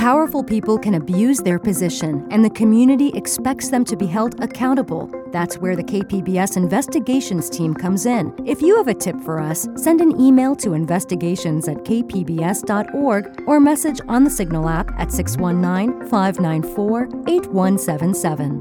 Powerful people can abuse their position, and the community expects them to be held accountable. That's where the KPBS investigations team comes in. If you have a tip for us, send an email to investigations@kpbs.org or message on the Signal app at 619-594-8177.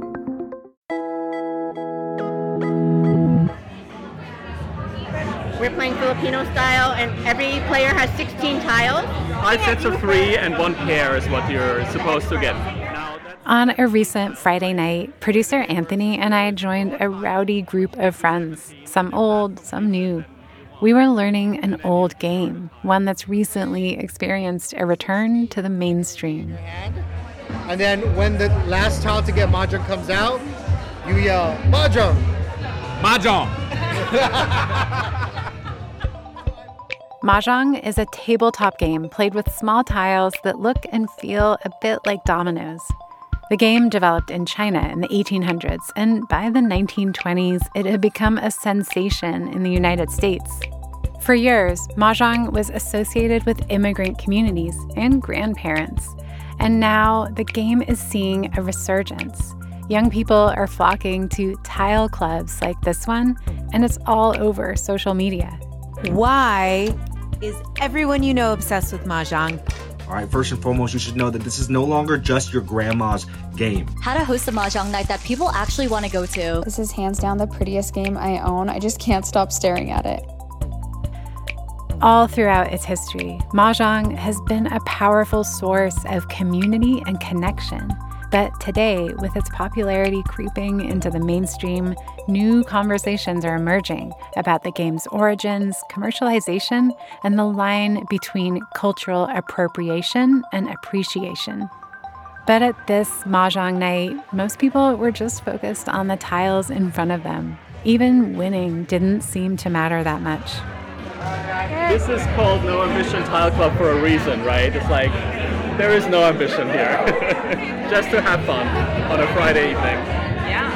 We're playing Filipino style, and every player has 16 tiles. 5 sets of 3 and 1 pair is what you're supposed to get. On a recent Friday night, producer Anthony and I joined a rowdy group of friends, some old, some new. We were learning an old game, one that's recently experienced a return to the mainstream. And then when the last tile to get Mahjong comes out, you yell, Mahjong! Mahjong! Mahjong is a tabletop game played with small tiles that look and feel a bit like dominoes. The game developed in China in the 1800s, and by the 1920s, it had become a sensation in the United States. For years, Mahjong was associated with immigrant communities and grandparents, and now the game is seeing a resurgence. Young people are flocking to tile clubs like this one, and it's all over social media. Why is everyone you know obsessed with Mahjong? All right, first and foremost, you should know that this is no longer just your grandma's game. How to host a Mahjong night that people actually want to go to. This is hands down the prettiest game I own. I just can't stop staring at it. All throughout its history, Mahjong has been a powerful source of community and connection. But today, with its popularity creeping into the mainstream, new conversations are emerging about the game's origins, commercialization, and the line between cultural appropriation and appreciation. But at this Mahjong night, most people were just focused on the tiles in front of them. Even winning didn't seem to matter that much. This is called No Ambition Tile Club for a reason, right? It's like, there is no ambition here. Just to have fun on a Friday evening. Yeah.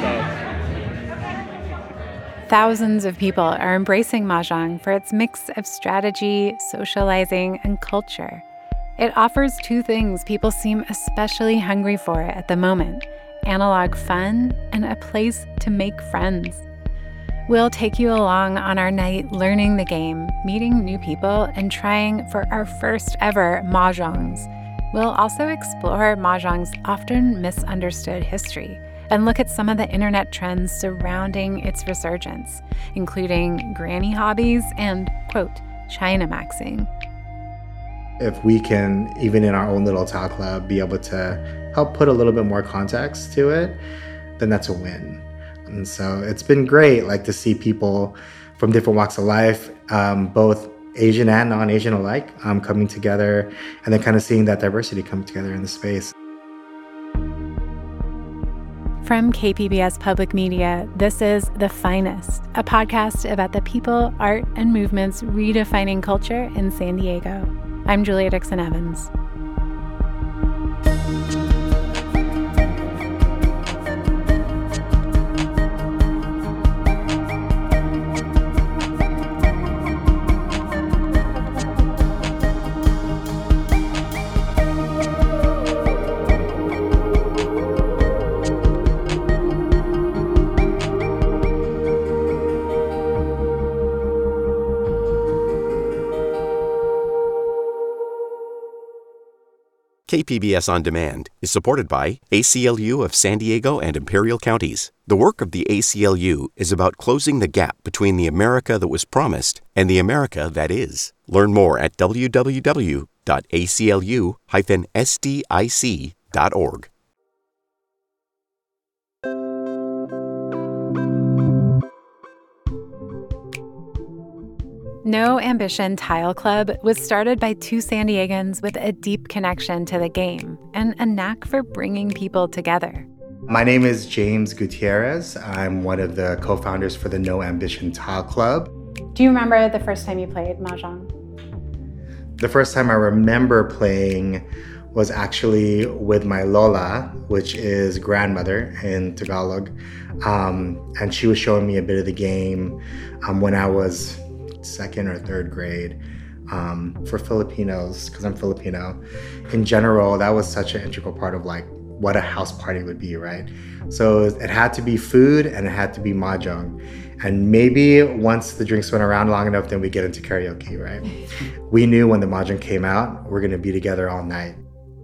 So. Thousands of people are embracing Mahjong for its mix of strategy, socializing, and culture. It offers two things people seem especially hungry for at the moment: analog fun and a place to make friends. We'll take you along on our night learning the game, meeting new people, and trying for our first ever Mahjongs. We'll also explore Mahjong's often misunderstood history and look at some of the internet trends surrounding its resurgence, including granny hobbies and, quote, China maxing. If we can, even in our own little tile club, be able to help put a little bit more context to it, then that's a win. And so it's been great, like, to see people from different walks of life, both Asian and non-Asian alike, coming together, and then kind of seeing that diversity come together in the space. From KPBS Public Media, this is The Finest, a podcast about the people, art, and movements redefining culture in San Diego. I'm Julia Dixon Evans. KPBS On Demand is supported by ACLU of San Diego and Imperial Counties. The work of the ACLU is about closing the gap between the America that was promised and the America that is. Learn more at www.aclu-sdic.org. No Ambition Tile Club was started by two San Diegans with a deep connection to the game and a knack for bringing people together. My name is James Gutierrez. I'm one of the co-founders for the No Ambition Tile Club. Do you remember the first time you played Mahjong? The first time I remember playing was actually with my Lola, which is grandmother in Tagalog. And she was showing me a bit of the game when I was second or third grade. For Filipinos, because I'm Filipino, in general, that was such an integral part of like what a house party would be, right? So it had to be food and it had to be mahjong. And maybe once the drinks went around long enough, then we get into karaoke, right? We knew when the mahjong came out, we're gonna be together all night.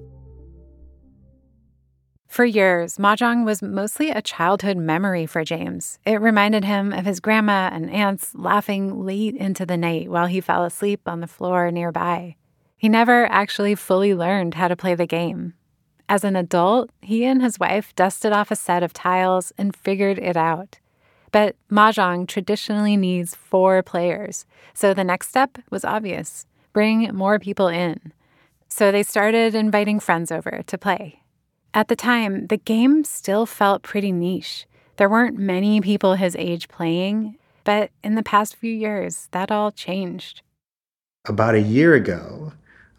For years, mahjong was mostly a childhood memory for James. It reminded him of his grandma and aunts laughing late into the night while he fell asleep on the floor nearby. He never actually fully learned how to play the game. As an adult, he and his wife dusted off a set of tiles and figured it out. But mahjong traditionally needs 4 players, so the next step was obvious: bring more people in. So they started inviting friends over to play. At the time, the game still felt pretty niche. There weren't many people his age playing, but in the past few years, that all changed. About a year ago,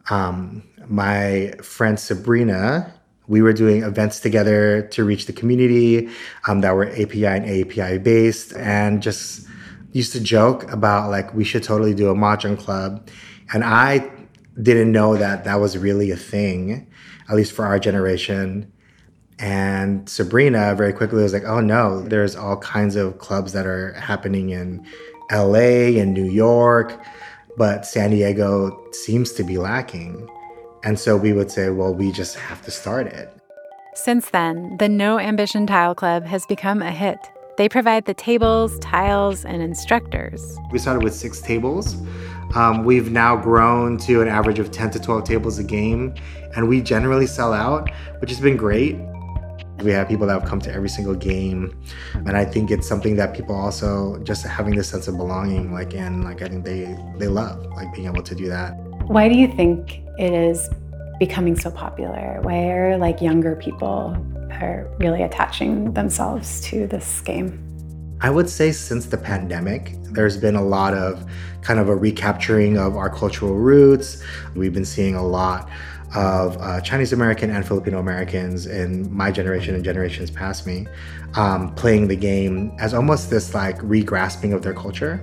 my friend Sabrina, we were doing events together to reach the community that were API and API based, and just used to joke about like we should totally do a mahjong club. And I didn't know that that was really a thing, at least for our generation. And Sabrina very quickly was like, oh no, there's all kinds of clubs that are happening in LA and New York, but San Diego seems to be lacking. And so we would say, well, we just have to start it. Since then, the No Ambition Tile Club has become a hit. They provide the tables, tiles, and instructors. We started with 6 tables. We've now grown to an average of 10 to 12 tables a game, and we generally sell out, which has been great. We have people that have come to every single game, and I think it's something that people also just having this sense of belonging, I think they love, being able to do that. Why do you think it is becoming so popular? Why are younger people are really attaching themselves to this game? I would say since the pandemic, there's been a lot of kind of a recapturing of our cultural roots. We've been seeing a lot of Chinese American and Filipino Americans in my generation and generations past me playing the game as almost this re-grasping of their culture.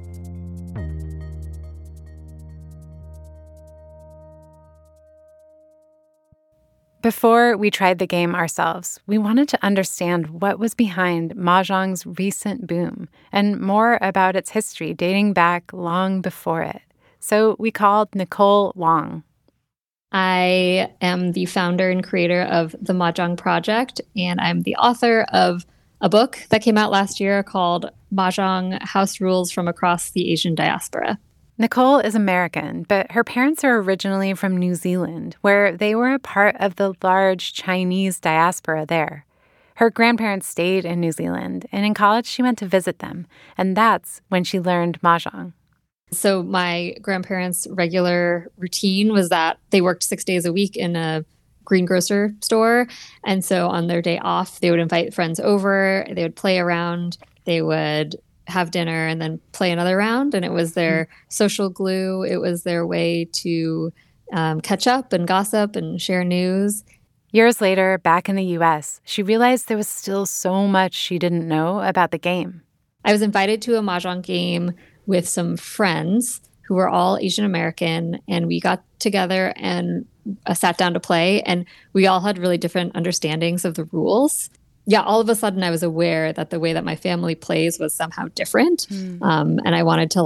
Before we tried the game ourselves, we wanted to understand what was behind mahjong's recent boom and more about its history dating back long before it. So we called Nicole Wong. I am the founder and creator of the Mahjong Project, and I'm the author of a book that came out last year called Mahjong: House Rules from Across the Asian Diaspora. Nicole is American, but her parents are originally from New Zealand, where they were a part of the large Chinese diaspora there. Her grandparents stayed in New Zealand, and in college she went to visit them, and that's when she learned mahjong. So my grandparents' regular routine was that they worked 6 days a week in a greengrocer store, and so on their day off, they would invite friends over, they would play around, they would have dinner and then play another round. And it was their social glue. It was their way to catch up and gossip and share news. Years later, back in the U.S., she realized there was still so much she didn't know about the game. I was invited to a mahjong game with some friends who were all Asian American, and we got together and sat down to play, and we all had really different understandings of the rules. Yeah, all of a sudden I was aware that the way that my family plays was somehow different. And I wanted to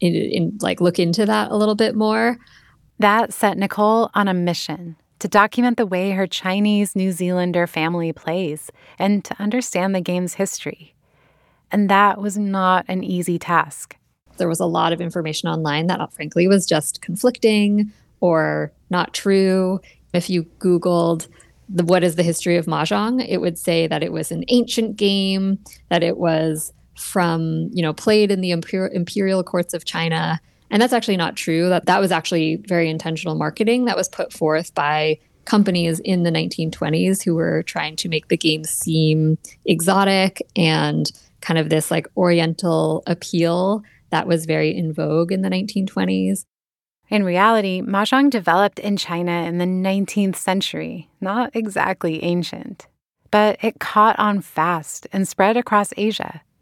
look into that a little bit more. That set Nicole on a mission to document the way her Chinese New Zealander family plays and to understand the game's history. And that was not an easy task. There was a lot of information online that frankly was just conflicting or not true. If you Googled what is the history of mahjong, it would say that it was an ancient game, that it was from, played in the imperial courts of China. And that's actually not true. That was actually very intentional marketing that was put forth by companies in the 1920s who were trying to make the game seem exotic and kind of this oriental appeal that was very in vogue in the 1920s. In reality, mahjong developed in China in the 19th century, not exactly ancient. But it caught on fast and spread across Asia.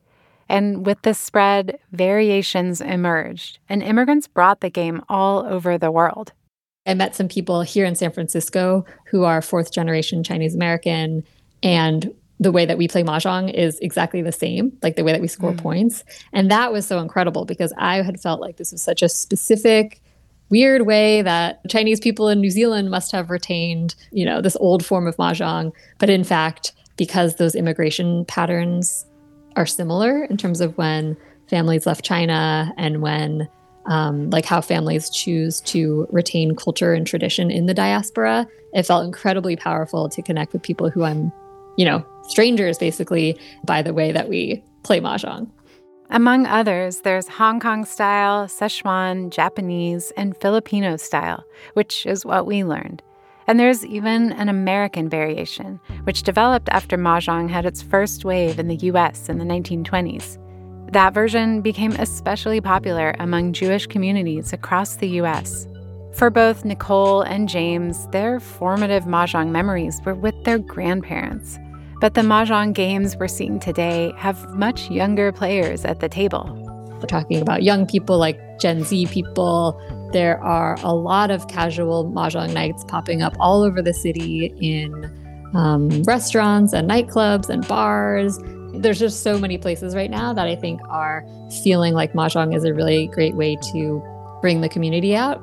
And with this spread, variations emerged, and immigrants brought the game all over the world. I met some people here in San Francisco who are fourth generation Chinese American, and the way that we play Mahjong is exactly the same, like the way that we score points. And that was so incredible because I had felt like this was such a specific, weird way that Chinese people in New Zealand must have retained, this old form of Mahjong. But in fact, because those immigration patterns are similar in terms of when families left China and when how families choose to retain culture and tradition in the diaspora, it felt incredibly powerful to connect with people who I'm, strangers basically, by the way that we play Mahjong. Among others, there's Hong Kong style, Szechuan, Japanese, and Filipino style, which is what we learned. And there's even an American variation, which developed after Mahjong had its first wave in the US in the 1920s. That version became especially popular among Jewish communities across the US. For both Nicole and James, their formative Mahjong memories were with their grandparents. But the Mahjong games we're seeing today have much younger players at the table. We're talking about young people like Gen Z people. There are a lot of casual Mahjong nights popping up all over the city in restaurants and nightclubs and bars. There's just so many places right now that I think are feeling like Mahjong is a really great way to bring the community out.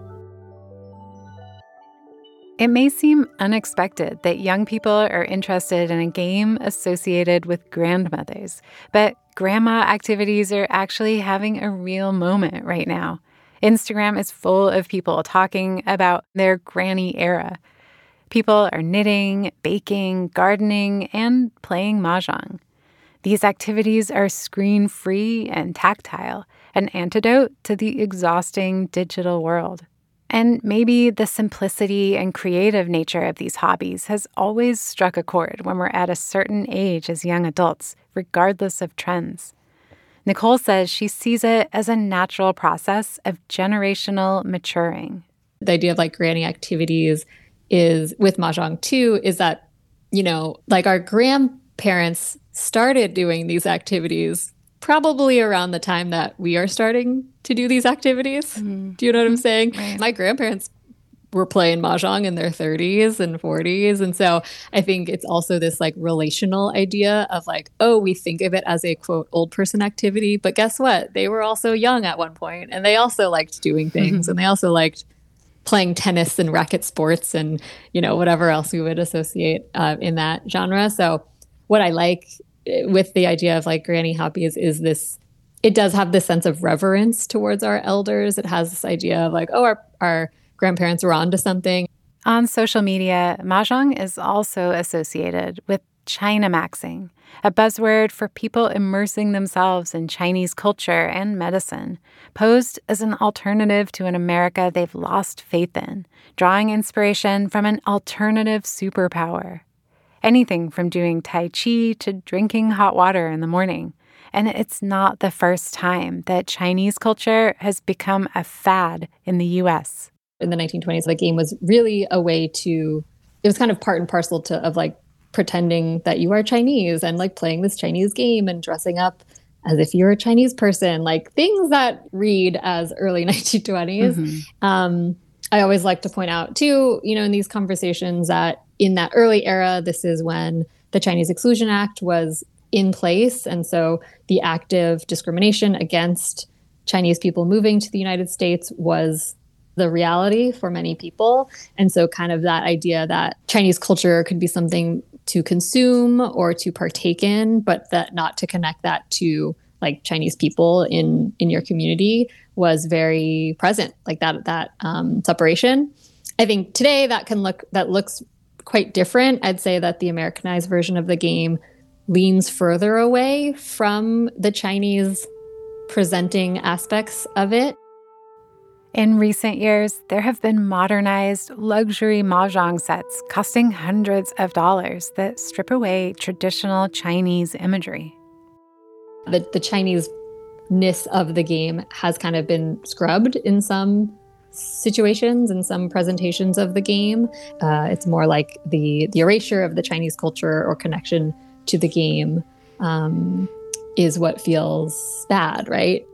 It may seem unexpected that young people are interested in a game associated with grandmothers, but grandma activities are actually having a real moment right now. Instagram is full of people talking about their granny era. People are knitting, baking, gardening, and playing Mahjong. These activities are screen-free and tactile, an antidote to the exhausting digital world. And maybe the simplicity and creative nature of these hobbies has always struck a chord when we're at a certain age as young adults, regardless of trends. Nicole says she sees it as a natural process of generational maturing. The idea of granny activities is with Mahjong too, is that, our grandparents started doing these activities probably around the time that we are starting to do these activities. Do you know what I'm saying? Right. My grandparents were playing Mahjong in their 30s and 40s. And so I think it's also this relational idea of we think of it as a quote old person activity, but guess what? They were also young at one point and they also liked doing things and they also liked playing tennis and racket sports and, whatever else we would associate in that genre. So what I like with the idea of granny hobbies is this, it does have this sense of reverence towards our elders. It has this idea of our grandparents were onto something. On social media, Mahjong is also associated with Chinamaxing, a buzzword for people immersing themselves in Chinese culture and medicine, posed as an alternative to an America they've lost faith in, drawing inspiration from an alternative superpower. Anything from doing Tai Chi to drinking hot water in the morning. And it's not the first time that Chinese culture has become a fad in the U.S. In the 1920s, the game was really a way to, it was kind of part and parcel of pretending that you are Chinese and playing this Chinese game and dressing up as if you're a Chinese person, things that read as early 1920s. I always like to point out too, in these conversations that in that early era, this is when the Chinese Exclusion Act was in place. And so the active discrimination against Chinese people moving to the United States was the reality for many people. And so kind of that idea that Chinese culture could be something to consume or to partake in, but that not to connect that to Chinese people in your community was very present, that separation. I think today that looks quite different. I'd say that the Americanized version of the game leans further away from the Chinese presenting aspects of it. In recent years, there have been modernized luxury Mahjong sets costing hundreds of dollars that strip away traditional Chinese imagery. The Chinese-ness of the game has kind of been scrubbed in some situations and some presentations of the game. It's more like the erasure of the Chinese culture or connection to the game. is what feels bad, right?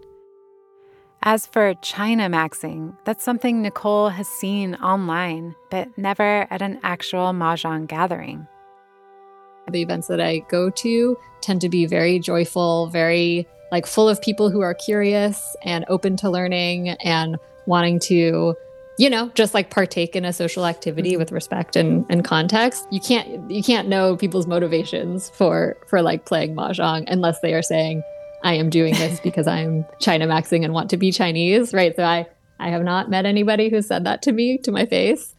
As for China maxing, that's something Nicole has seen online, but never at an actual Mahjong gathering. The events that I go to tend to be very joyful, very full of people who are curious and open to learning and wanting to, just partake in a social activity with respect and context. You can't know people's motivations for playing Mahjong unless they are saying, I am doing this because I'm China maxing and want to be Chinese, right? So I have not met anybody who said that to me to my face.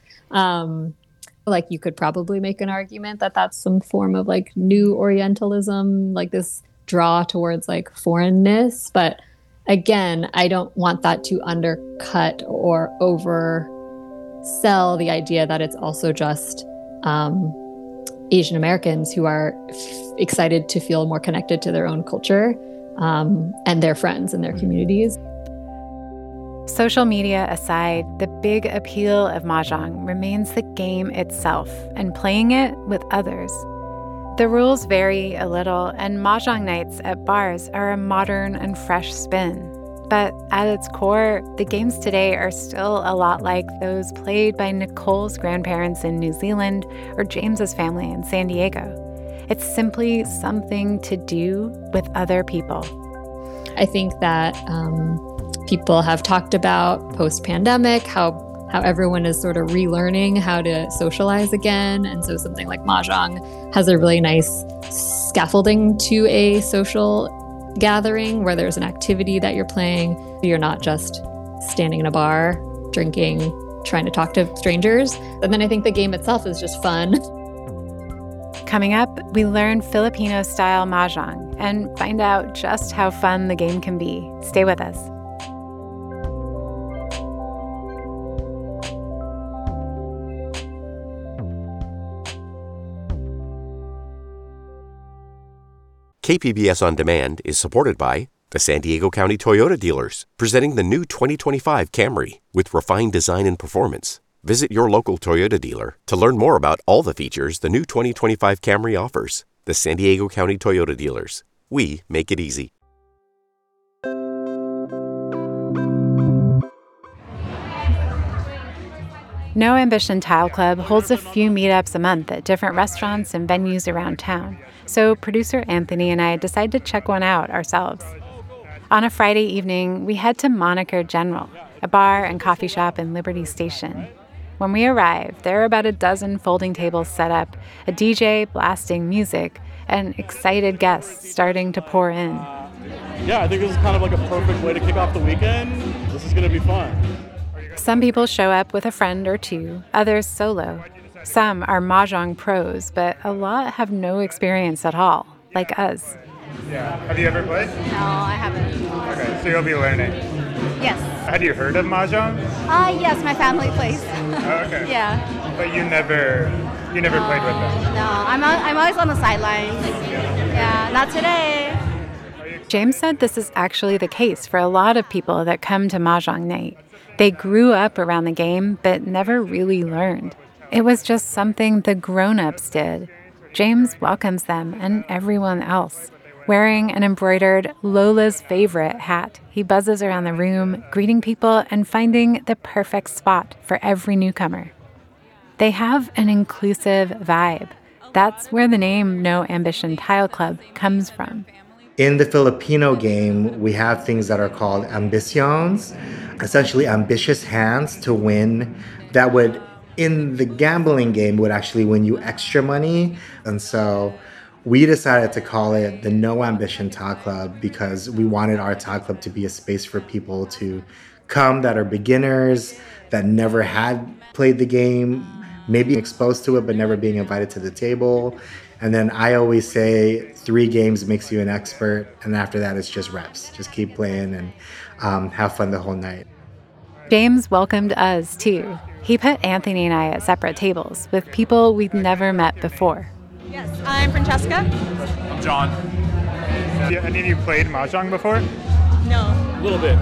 You could probably make an argument that that's some form of new Orientalism, this draw towards foreignness. But again, I don't want that to undercut or oversell the idea that it's also just Asian Americans who are excited to feel more connected to their own culture and their friends and their communities. Social media aside, the big appeal of Mahjong remains the game itself and playing it with others. The rules vary a little, and Mahjong nights at bars are a modern and fresh spin. But at its core, the games today are still a lot like those played by Nicole's grandparents in New Zealand or James's family in San Diego. It's simply something to do with other people. I think that people have talked about post-pandemic, how everyone is sort of relearning how to socialize again. And so something like Mahjong has a really nice scaffolding to a social gathering where there's an activity that you're playing. You're not just standing in a bar, drinking, trying to talk to strangers. And then I think the game itself is just fun. Coming up, we learn Filipino-style Mahjong and find out just how fun the game can be. Stay with us. KPBS On Demand is supported by the San Diego County Toyota dealers, presenting the new 2025 Camry with refined design and performance. Visit your local Toyota dealer to learn more about all the features the new 2025 Camry offers. The San Diego County Toyota dealers. We make it easy. No Ambition Tile Club holds a few meetups a month at different restaurants and venues around town, so producer Anthony and I decide to check one out ourselves. On a Friday evening, we head to Moniker General, a bar and coffee shop in Liberty Station. When we arrive, there are about a dozen folding tables set up, a DJ blasting music, and excited guests starting to pour in. Yeah, I think this is kind of like a perfect way to kick off the weekend. This is going to be fun. Some people show up with a friend or two, others solo. Some are Mahjong pros, but a lot have no experience at all, like us. Yeah. Have you ever played? No, I haven't. Okay, so you'll be learning. Yes. Had you heard of Mahjong? Yes, my family plays. Oh, okay. Yeah. But you never played with them? No, I'm always on the sidelines. Yeah, not today. James said this is actually the case for a lot of people that come to Mahjong night. They grew up around the game, but never really learned. It was just something the grown-ups did. James welcomes them and everyone else. Wearing an embroidered Lola's favorite hat, he buzzes around the room, greeting people and finding the perfect spot for every newcomer. They have an inclusive vibe. That's where the name No Ambition Tile Club comes from. In the Filipino game, we have things that are called ambitions, essentially ambitious hands to win that would, in the gambling game, would actually win you extra money. And so we decided to call it the No Ambition Tile Club because we wanted our tile club to be a space for people to come that are beginners, that never had played the game, maybe exposed to it, but never being invited to the table. And then I always say 3 games makes you an expert. And after that, it's just reps. Just keep playing and have fun the whole night. James welcomed us, too. He put Anthony and I at separate tables with people we'd never met before. Yes, I'm Francesca. I'm John. Any of you played Mahjong before? No. A little bit.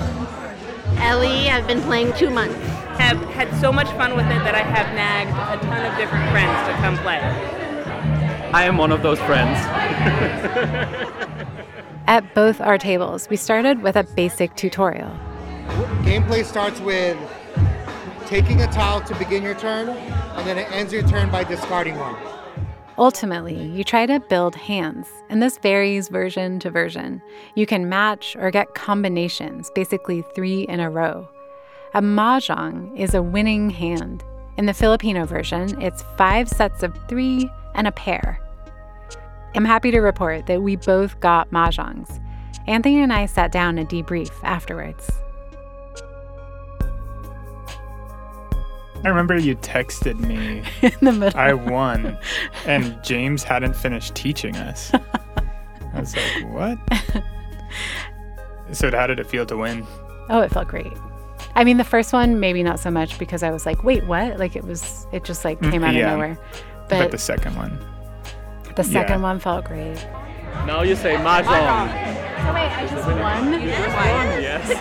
Ellie, I've been playing 2 months. Have had so much fun with it that I have nagged a ton of different friends to come play. I am one of those friends. At both our tables, we started with a basic tutorial. Gameplay starts with taking a tile to begin your turn, and then it ends your turn by discarding one. Ultimately, you try to build hands, and this varies version to version. You can match or get combinations, basically 3 in a row. A mahjong is a winning hand. In the Filipino version, it's 5 sets of 3 and a pair. I'm happy to report that we both got mahjongs. Anthony and I sat down to debrief afterwards. I remember you texted me. In the middle. I won, and James hadn't finished teaching us. I was like, what? So how did it feel to win? Oh, it felt great. I mean, the first one, maybe not so much because I was like, wait, what? Like it just like came out of nowhere. But the second one. The second one felt great. Now you say mahjong. So wait, I just won? Yes.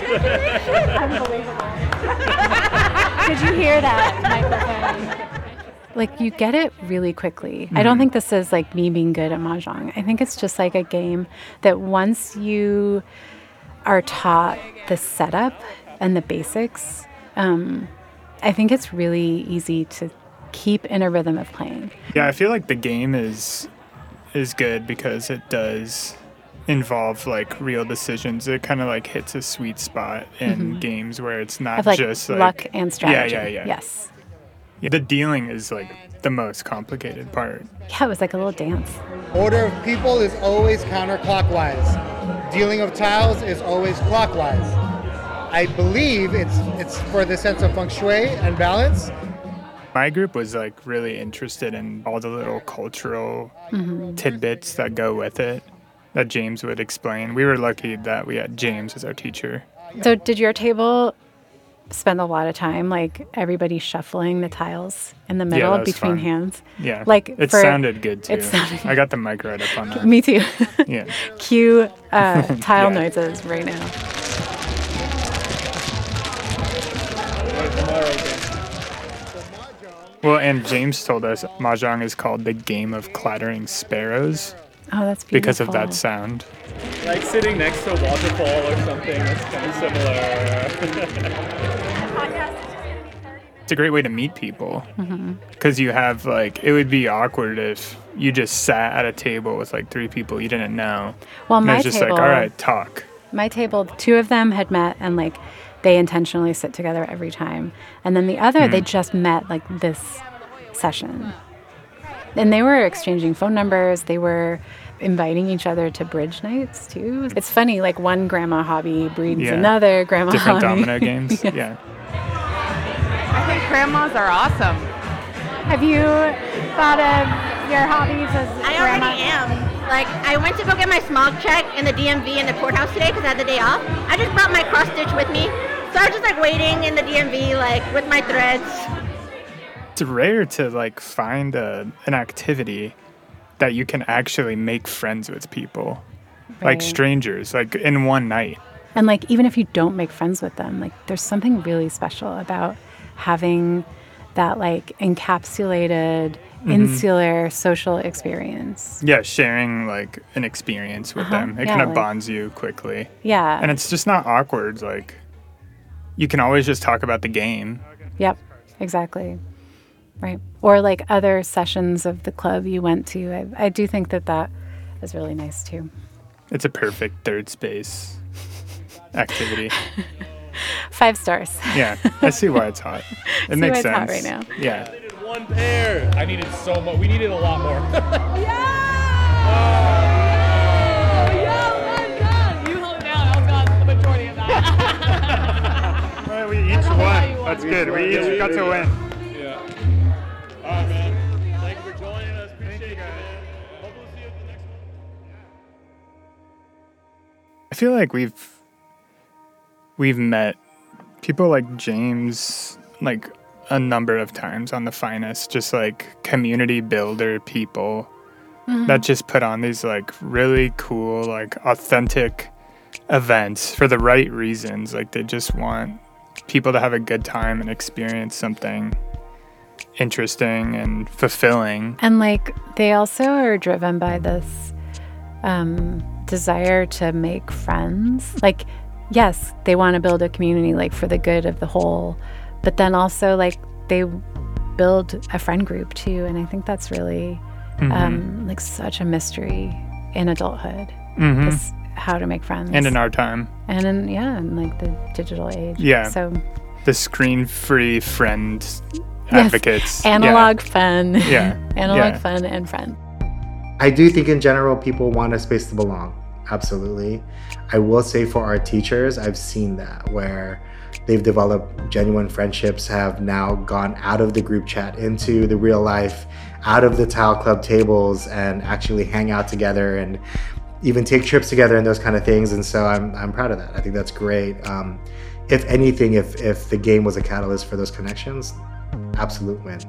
Unbelievable. Did you hear that microphone? Like, you get it really quickly. Mm-hmm. I don't think this is like me being good at mahjong. I think it's just like a game that once you are taught the setup and the basics, I think it's really easy to keep in a rhythm of playing. Yeah, I feel like the game is good because it does involve like real decisions. It kind of like hits a sweet spot in games where it's not like just like luck and strategy. Yeah. Yes. Yeah, the dealing is like the most complicated part. Yeah, it was like a little dance. Order of people is always counterclockwise. Dealing of tiles is always clockwise. I believe it's for the sense of feng shui and balance. My group was like really interested in all the little cultural tidbits that go with it that James would explain. We were lucky that we had James as our teacher. So did your table spend a lot of time like everybody shuffling the tiles in the middle between fun. Hands? Yeah. Like it sounded good too. Sounded I got the mic right up on that. Me too. Yeah. Cue tile noises right now. Well, and James told us mahjong is called the game of clattering sparrows. Oh, that's beautiful. Because of that sound. Like sitting next to a waterfall or something, that's kind of similar. It's a great way to meet people. Because you have like, it would be awkward if you just sat at a table with like 3 people you didn't know. Well, my table. It's just like, all right, talk. My table, 2 of them had met and like, they intentionally sit together every time. And then the other, they just met like this session. And they were exchanging phone numbers. They were inviting each other to bridge nights too. It's funny, like one grandma hobby breeds another grandma Different hobby. domino games. Yeah. I think grandmas are awesome. Have you thought of your hobbies as I grandma? already am. Like, I went to go get my smog check in the DMV in the courthouse today because I had the day off. I just brought my cross stitch with me. So I was just like waiting in the DMV, like with my threads. It's rare to like find an activity that you can actually make friends with people, like strangers, like in one night. And like, even if you don't make friends with them, like there's something really special about having that like encapsulated insular social experience. Yeah, sharing like an experience with them. It kind of bonds you quickly. Yeah. And it's just not awkward. Like, you can always just talk about the game. Yep, exactly. Right. Or like other sessions of the club you went to. I do think that is really nice too. It's a perfect third space activity. 5 stars. Yeah, I see why it's hot. It makes sense. Hot right now. Yeah. I needed 1 pair. I needed so much. We needed a lot more. You hold it down. I got the majority of that. Well, we each won. That's good. We each got to win. Yeah. All right, man. Thank you for joining us. Appreciate it, man. Hopefully see you at the next one. I feel like we've met people like James like a number of times on The Finest, just like community builder people that just put on these like really cool, like authentic events for the right reasons. Like they just want people to have a good time and experience something interesting and fulfilling. And like they also are driven by this desire to make friends. Like, yes, they want to build a community like for the good of the whole, but then also like they build a friend group too. And I think that's really like such a mystery in adulthood. Is how to make friends. And in our time. And in like the digital age. Yeah. So the screen-free friend advocates. Analog fun. Yeah. Analog fun and friend. I do think in general people want a space to belong. Absolutely. I will say for our teachers, I've seen that where they've developed genuine friendships, have now gone out of the group chat into the real life, out of the tile club tables, and actually hang out together and even take trips together and those kind of things. And so I'm proud of that. I think that's great. If anything, if the game was a catalyst for those connections, absolute win.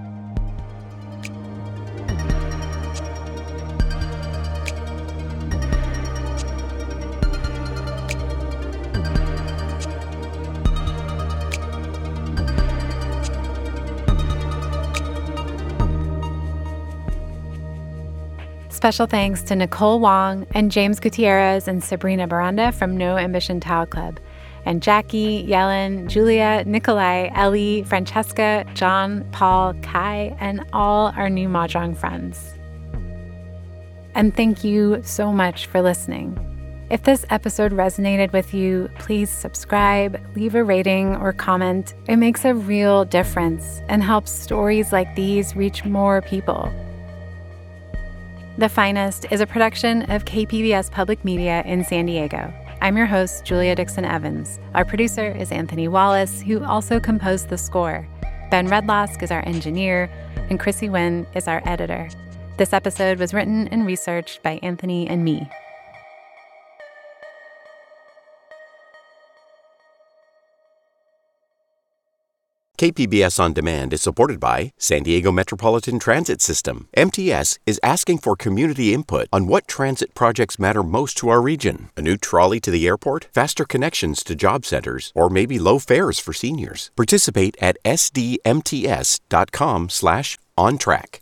Special thanks to Nicole Wong and James Gutierrez and Sabrina Baranda from No Ambition Tile Club, and Jackie, Yellen, Julia, Nikolai, Ellie, Francesca, John, Paul, Kai, and all our new Mahjong friends. And thank you so much for listening. If this episode resonated with you, please subscribe, leave a rating or comment. It makes a real difference and helps stories like these reach more people. The Finest is a production of KPBS Public Media in San Diego. I'm your host, Julia Dixon Evans. Our producer is Anthony Wallace, who also composed the score. Ben Redlosk is our engineer, and Chrissy Wynn is our editor. This episode was written and researched by Anthony and me. KPBS On Demand is supported by San Diego Metropolitan Transit System. MTS is asking for community input on what transit projects matter most to our region. A new trolley to the airport, faster connections to job centers, or maybe low fares for seniors. Participate at sdmts.com/ontrack.